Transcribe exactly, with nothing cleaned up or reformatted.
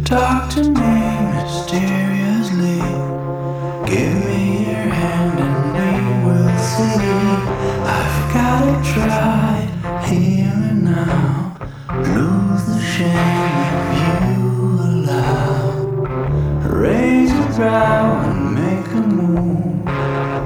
Talk to me mysteriously. Give me your hand and we will see. I've gotta try here and now. Lose the shame if you allow. Raise your brow and make a move.